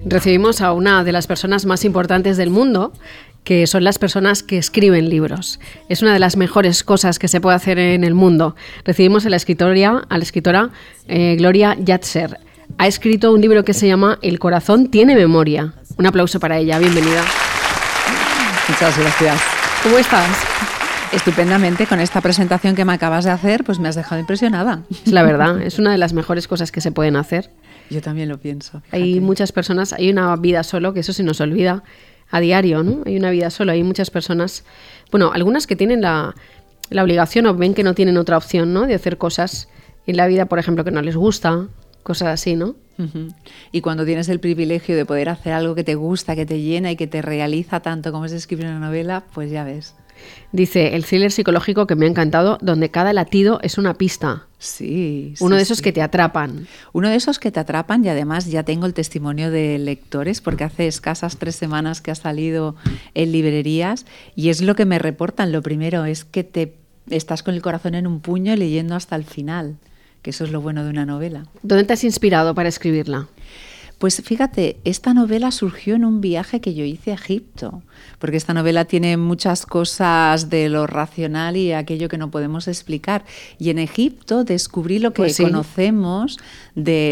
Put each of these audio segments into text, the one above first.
Recibimos a una de las personas más importantes del mundo, que son las personas que escriben libros. Es una de las mejores cosas que se puede hacer en el mundo. Recibimos a la escritora Gloria Llachar. Ha escrito un libro que se llama El corazón tiene memoria. Un aplauso para ella, bienvenida. Muchas gracias. ¿Cómo estás? Estupendamente, con esta presentación que me acabas de hacer, pues me has dejado impresionada. Es la verdad, es una de las mejores cosas que se pueden hacer. Yo también lo pienso. Fíjate. Hay muchas personas, hay una vida solo, que eso se nos olvida a diario, ¿no? Hay una vida solo, hay muchas personas, bueno, algunas que tienen la obligación o ven que no tienen otra opción, ¿no? De hacer cosas en la vida, por ejemplo, que no les gusta, cosas así, ¿no? Uh-huh. Y cuando tienes el privilegio de poder hacer algo que te gusta, que te llena y que te realiza tanto como es escribir una novela, pues ya ves. Dice, el thriller psicológico que me ha encantado, donde cada latido es una pista. Sí. Uno de esos que te atrapan. Uno de esos que te atrapan, y además ya tengo el testimonio de lectores, porque hace escasas 3 semanas que ha salido en librerías, y es lo que me reportan. Lo primero es que te estás con el corazón en un puño leyendo hasta el final, que eso es lo bueno de una novela. ¿Dónde te has inspirado para escribirla? Pues fíjate, esta novela surgió en un viaje que yo hice a Egipto, porque esta novela tiene muchas cosas de lo racional y aquello que no podemos explicar. Y en Egipto descubrí lo que pues sí, conocemos de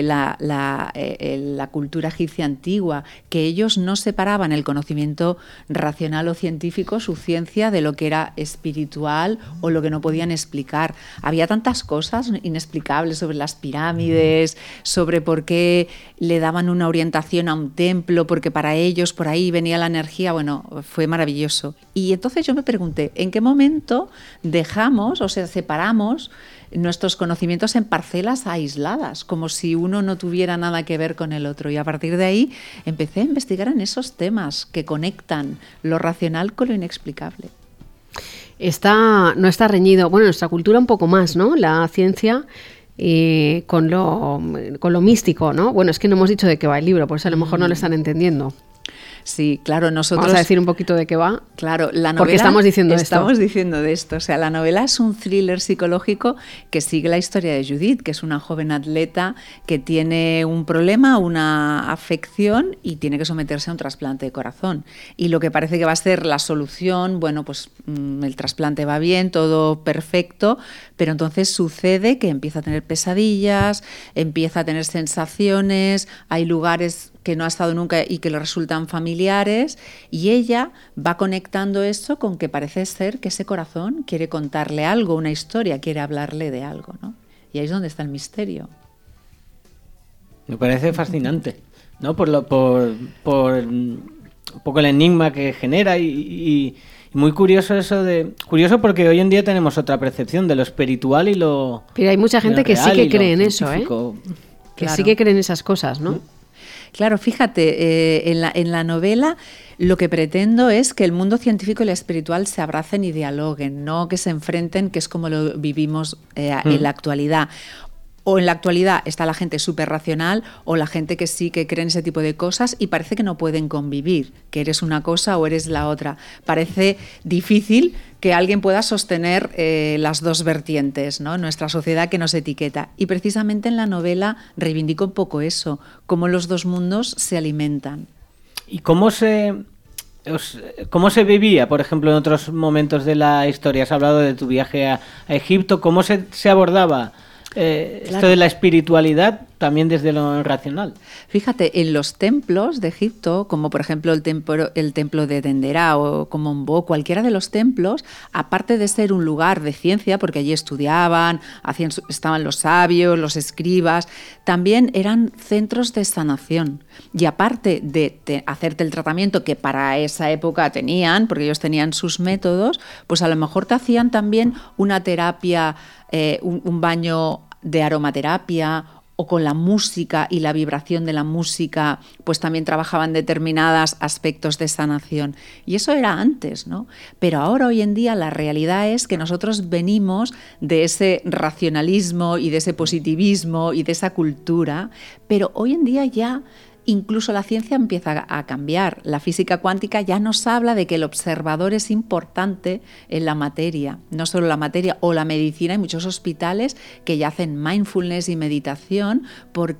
la cultura egipcia antigua, que ellos no separaban el conocimiento racional o científico, su ciencia, de lo que era espiritual o lo que no podían explicar. Había tantas cosas inexplicables sobre las pirámides, sobre por qué le daban una orientación a un templo, porque para ellos por ahí venía la energía. Bueno, fue maravilloso. Y entonces yo me pregunté, ¿en qué momento dejamos, o sea, separamos nuestros conocimientos en parcelas aisladas, como si uno no tuviera nada que ver con el otro? Y a partir de ahí empecé a investigar en esos temas que conectan lo racional con lo inexplicable. No está reñido, bueno, nuestra cultura un poco más, ¿no? La ciencia con lo místico, ¿no? Bueno, es que no hemos dicho de qué va el libro, por eso a lo mejor no lo están entendiendo. Sí, claro, nosotros... Vamos a decir un poquito de qué va. Claro, la novela... Porque estamos diciendo de esto. O sea, la novela es un thriller psicológico que sigue la historia de Judith, que es una joven atleta que tiene un problema, una afección y tiene que someterse a un trasplante de corazón. Y lo que parece que va a ser la solución, bueno, pues el trasplante va bien, todo perfecto, pero entonces sucede que empieza a tener pesadillas, empieza a tener sensaciones, hay lugares que no ha estado nunca y que le resultan familiares, y ella va conectando eso con que parece ser que ese corazón quiere contarle algo, una historia, quiere hablarle de algo, ¿no? Y ahí es donde está el misterio. Me parece fascinante, ¿no? Por un poco el enigma que genera y muy curioso eso de... Curioso porque hoy en día tenemos otra percepción de lo espiritual y lo... Pero hay mucha gente que sí que cree en eso, ¿eh? Que claro. Sí que cree en esas cosas, ¿no? Claro, fíjate, en la novela lo que pretendo es que el mundo científico y el espiritual se abracen y dialoguen, no que se enfrenten, que es como lo vivimos en la actualidad. O en la actualidad está la gente súper racional o la gente que sí que cree en ese tipo de cosas y parece que no pueden convivir, que eres una cosa o eres la otra. Parece difícil que alguien pueda sostener las dos vertientes, ¿no? Nuestra sociedad que nos etiqueta. Y precisamente en la novela reivindico un poco eso, cómo los dos mundos se alimentan. ¿Y cómo se vivía, por ejemplo, en otros momentos de la historia? Has hablado de tu viaje a Egipto. ¿Cómo se abordaba esto de la espiritualidad también desde lo racional? Fíjate, en los templos de Egipto, como por ejemplo el templo de Dendera o Komombo, cualquiera de los templos, aparte de ser un lugar de ciencia, porque allí estudiaban, estaban los sabios, los escribas, también eran centros de sanación. Y aparte de hacerte el tratamiento que para esa época tenían, porque ellos tenían sus métodos, pues a lo mejor te hacían también una terapia, un baño de aromaterapia, o con la música y la vibración de la música, pues también trabajaban determinados aspectos de sanación. Y eso era antes, ¿no? Pero ahora, hoy en día, la realidad es que nosotros venimos de ese racionalismo y de ese positivismo y de esa cultura, pero hoy en día ya incluso la ciencia empieza a cambiar. La física cuántica ya nos habla de que el observador es importante en la materia, no solo la materia o la medicina. Hay muchos hospitales que ya hacen mindfulness y meditación porque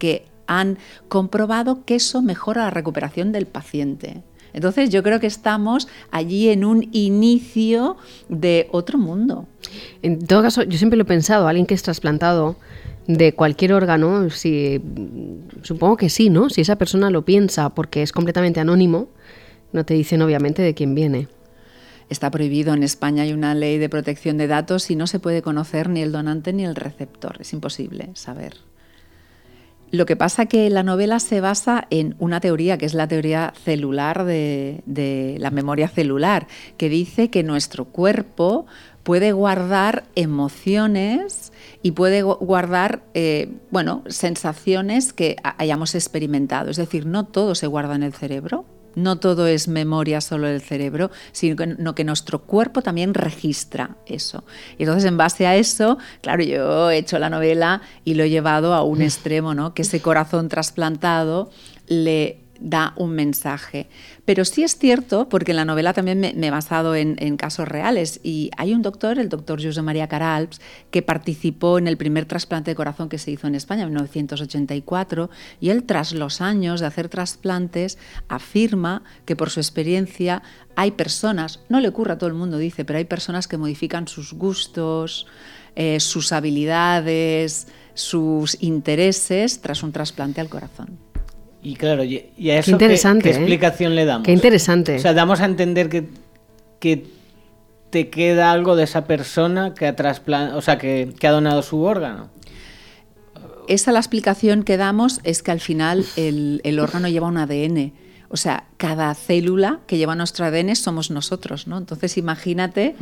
han comprobado que eso mejora la recuperación del paciente. Entonces yo creo que estamos allí en un inicio de otro mundo. En todo caso, yo siempre lo he pensado, alguien que es trasplantado de cualquier órgano, supongo que sí, ¿no? Si esa persona lo piensa porque es completamente anónimo, no te dicen obviamente de quién viene. Está prohibido, en España hay una ley de protección de datos y no se puede conocer ni el donante ni el receptor, es imposible saber. Lo que pasa que la novela se basa en una teoría, que es la teoría celular de la memoria celular, que dice que nuestro cuerpo puede guardar emociones y puede guardar sensaciones que hayamos experimentado. Es decir, no todo se guarda en el cerebro. No todo es memoria solo del cerebro, sino que nuestro cuerpo también registra eso. Y entonces, en base a eso, claro, yo he hecho la novela y lo he llevado a un extremo, ¿no? Que ese corazón trasplantado le da un mensaje. Pero sí es cierto, porque en la novela también me he basado en casos reales, y hay un doctor, el doctor Josep María Caralps, que participó en el primer trasplante de corazón que se hizo en España en 1984, y él, tras los años de hacer trasplantes, afirma que por su experiencia hay personas, no le ocurre a todo el mundo, dice, pero hay personas que modifican sus gustos, sus habilidades, sus intereses tras un trasplante al corazón. Y claro, y a eso ¿qué explicación le damos? Qué interesante. O sea, damos a entender que te queda algo de esa persona que ha que ha donado su órgano. Esa la explicación que damos es que al final el órgano lleva un ADN. O sea, cada célula que lleva nuestro ADN somos nosotros, ¿no? Entonces imagínate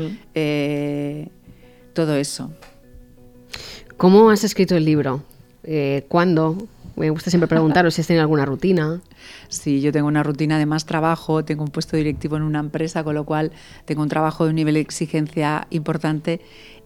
todo eso. ¿Cómo has escrito el libro? ¿Cuándo? Me gusta siempre preguntaros si has tenido alguna rutina. Sí, yo tengo una rutina de más trabajo, tengo un puesto directivo en una empresa, con lo cual tengo un trabajo de un nivel de exigencia importante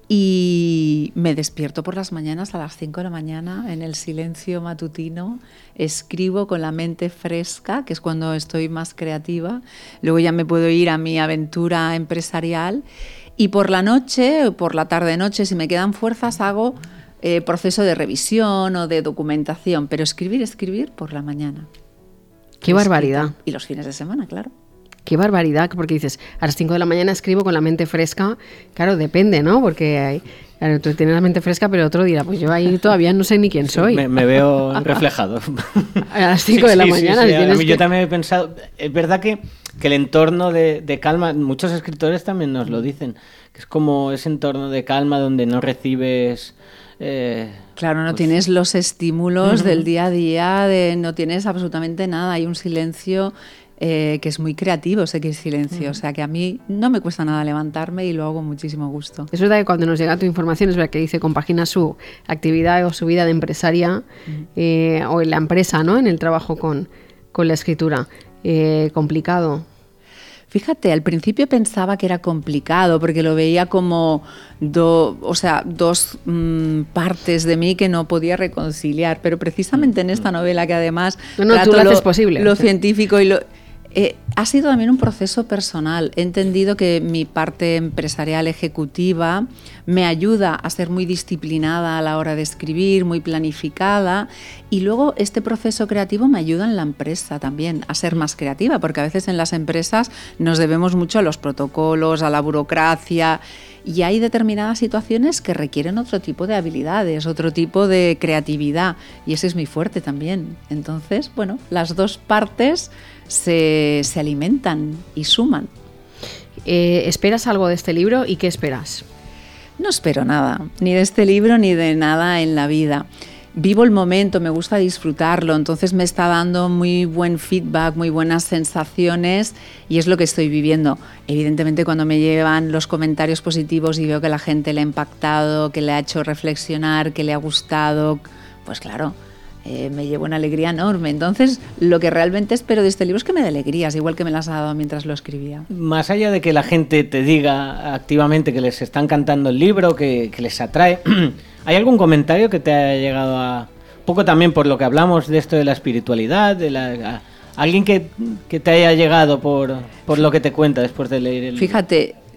y me despierto por las mañanas a las 5 de la mañana en el silencio matutino, escribo con la mente fresca, que es cuando estoy más creativa, luego ya me puedo ir a mi aventura empresarial y por la noche, por la tarde-noche, si me quedan fuerzas, hago proceso de revisión o de documentación, pero escribir por la mañana. ¡Qué barbaridad! Y los fines de semana, claro. ¡Qué barbaridad! Porque dices, a las 5 de la mañana escribo con la mente fresca. Claro, depende, ¿no? Porque claro, tú tienes la mente fresca, pero otro dirá, pues yo ahí todavía no sé ni quién soy. Me veo reflejado. A las 5 de la mañana. Sí. A mí yo también he pensado, es verdad que el entorno de calma, muchos escritores también nos lo dicen, que es como ese entorno de calma donde no recibes... claro, no tienes los estímulos del día a día, no tienes absolutamente nada, hay un silencio que es muy creativo, ese que es silencio, o sea que a mí no me cuesta nada levantarme y lo hago con muchísimo gusto. Es verdad que cuando nos llega tu información, es verdad que dice compagina su actividad o su vida de empresaria o en la empresa, ¿no? En el trabajo con la escritura. Complicado. Fíjate, al principio pensaba que era complicado porque lo veía como dos partes de mí que no podía reconciliar, pero precisamente en esta novela que además tú lo haces posible. Lo científico y ha sido también un proceso personal. He entendido que mi parte empresarial ejecutiva me ayuda a ser muy disciplinada a la hora de escribir, muy planificada, y luego este proceso creativo me ayuda en la empresa también a ser más creativa, porque a veces en las empresas nos debemos mucho a los protocolos, a la burocracia, y hay determinadas situaciones que requieren otro tipo de habilidades, otro tipo de creatividad, y ese es mi fuerte también. Entonces, bueno, las dos partes se alimentan y suman. ¿Esperas algo de este libro y qué esperas? No espero nada, ni de este libro ni de nada en la vida. Vivo el momento, me gusta disfrutarlo, entonces me está dando muy buen feedback, muy buenas sensaciones y es lo que estoy viviendo. Evidentemente cuando me llevan los comentarios positivos y veo que la gente le ha impactado, que le ha hecho reflexionar, que le ha gustado, pues claro, me llevo una alegría enorme. Entonces, lo que realmente espero de este libro es que me dé alegrías, igual que me las ha dado mientras lo escribía. Más allá de que la gente te diga activamente que les está encantando el libro, que les atrae, ¿hay algún comentario que te haya llegado a... poco también por lo que hablamos de esto de la espiritualidad, alguien que te haya llegado por lo que te cuenta después de leer el libro? Fíjate,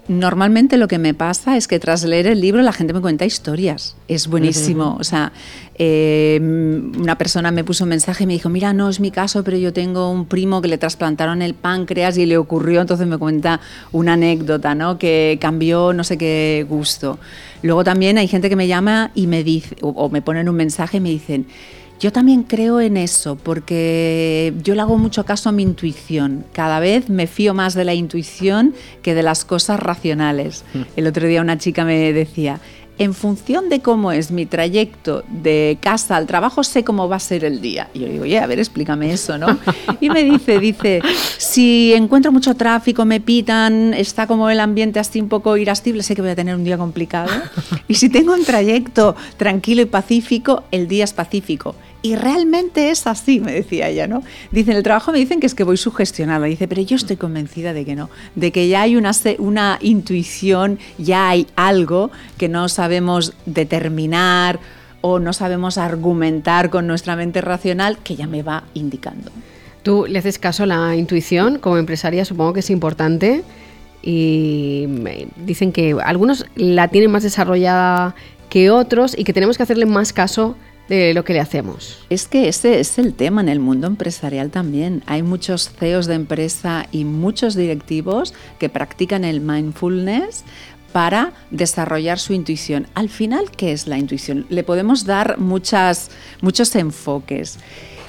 Normalmente lo que me pasa es que tras leer el libro la gente me cuenta historias. Es buenísimo. O sea, una persona me puso un mensaje y me dijo, mira, no es mi caso, pero yo tengo un primo que le trasplantaron el páncreas y le ocurrió, entonces me cuenta una anécdota, ¿no? Que cambió no sé qué gusto. Luego también hay gente que me llama y me dice, o me ponen un mensaje y me dicen, yo también creo en eso, porque yo le hago mucho caso a mi intuición. Cada vez me fío más de la intuición que de las cosas racionales. El otro día una chica me decía, en función de cómo es mi trayecto de casa al trabajo, sé cómo va a ser el día. Y yo digo, oye, a ver, explícame eso, ¿no? Y me dice, si encuentro mucho tráfico, me pitan, está como el ambiente así un poco irascible, sé que voy a tener un día complicado. Y si tengo un trayecto tranquilo y pacífico, el día es pacífico. Y realmente es así, me decía ella, ¿no? Dice, en el trabajo me dicen que es que voy sugestionada. Dice, pero yo estoy convencida de que no, de que ya hay una intuición, ya hay algo que no sabemos determinar o no sabemos argumentar con nuestra mente racional que ya me va indicando. ¿Tú le haces caso a la intuición? Como empresaria supongo que es importante y dicen que algunos la tienen más desarrollada que otros y que tenemos que hacerle más caso de lo que le hacemos. Es que ese es el tema en el mundo empresarial también. Hay muchos CEOs de empresa y muchos directivos que practican el mindfulness para desarrollar su intuición. Al final, ¿qué es la intuición? Le podemos dar muchos enfoques.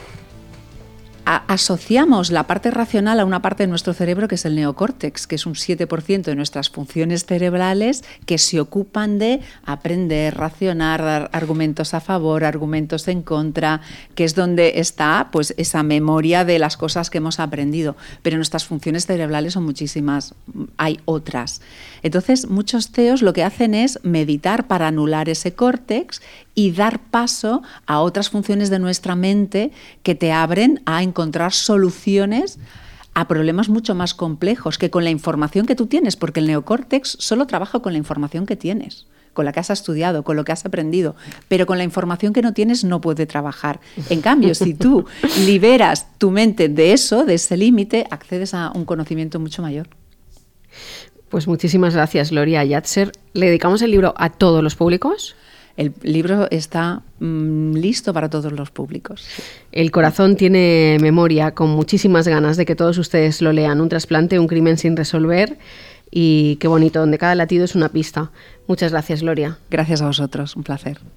Asociamos la parte racional a una parte de nuestro cerebro que es el neocórtex, que es un 7% de nuestras funciones cerebrales que se ocupan de aprender, racionar, dar argumentos a favor, argumentos en contra, que es donde está pues esa memoria de las cosas que hemos aprendido. Pero nuestras funciones cerebrales son muchísimas, hay otras. Entonces, muchos CEOs lo que hacen es meditar para anular ese córtex y dar paso a otras funciones de nuestra mente que te abren a encontrar soluciones a problemas mucho más complejos que con la información que tú tienes, porque el neocórtex solo trabaja con la información que tienes, con la que has estudiado, con lo que has aprendido, pero con la información que no tienes no puede trabajar. En cambio, si tú liberas tu mente de eso, de ese límite, accedes a un conocimiento mucho mayor. Pues muchísimas gracias, Gloria Llàtzer. ¿Le dedicamos el libro a todos los públicos? El libro está listo para todos los públicos. El corazón tiene memoria, con muchísimas ganas de que todos ustedes lo lean. Un trasplante, un crimen sin resolver, y qué bonito, donde cada latido es una pista. Muchas gracias, Gloria. Gracias a vosotros, un placer.